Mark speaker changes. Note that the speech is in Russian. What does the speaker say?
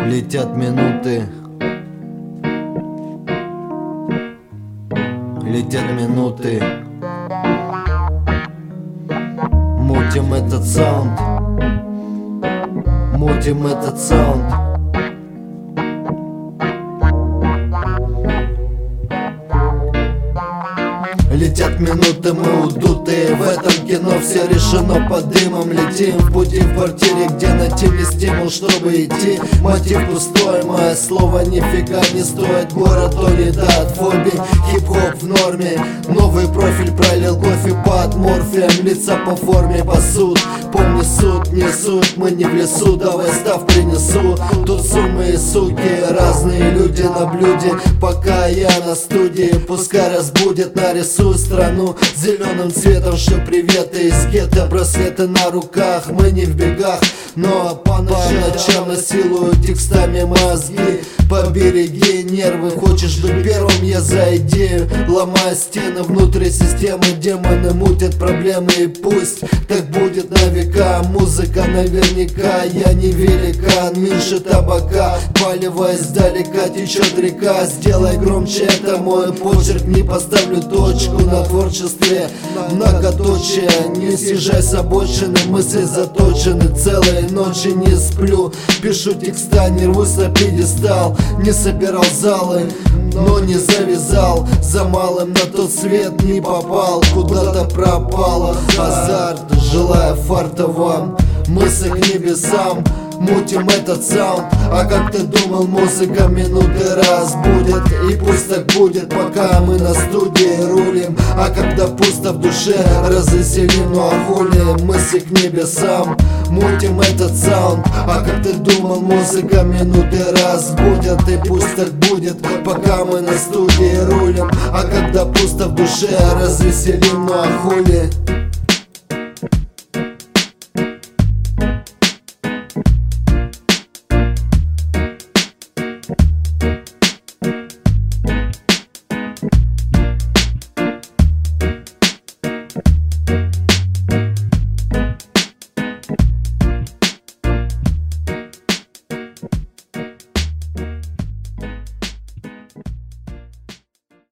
Speaker 1: Летят минуты, летят минуты. Мутим этот саунд, мутим этот саунд. Летят минуты, мы удутые. В этом кино все решено под дымом. Летим в пути в квартире, где найти мне стимул, чтобы идти. Мотив пустой, мое слово нифига не стоит. Город улетает от фобий, хип-хоп в норме. Новый профиль пролил кофе под морфием. Лица по форме пасут, помни суд, не суть. Мы не в лесу, давай став принесу. Тут суммы и суки, разные люди на блюде. Пока я на студии, пускай разбудит, нарисую страну зеленым цветом, что приветы из гетто, браслеты на руках. Мы не в бегах, но по ночам насилую текстами мозги. Побереги нервы, хочешь быть первым, я за идею. Ломая стены внутри системы, демоны мутят проблемы. И пусть так будет на века. Музыка наверняка, я не великан. Меньше табака, поливая издалека, течет река. Сделай громче, это мой почерк. Не поставлю точку на творчестве, многоточие. Не съезжай с обочины, мысли заточены. Целые ночи не сплю, пишу текста, не рвусь на пьедестал. Не собирал залы, но не завязал. За малым на тот свет не попал, куда-то пропал азарт. Желаю фарта вам, мысли к небесам. Мутим этот саунд, а как ты думал, музыка минуты раз будет. И пусть так будет, пока мы на студии рулим. А когда пусто в душе, развеселим, ну а хули. Мысли к небесам, мутим этот саунд, а как ты думал, музыка минуты раз будет. И пусть так будет, пока мы на студии рулим. А когда пусто в душе, развеселим, ну а хули.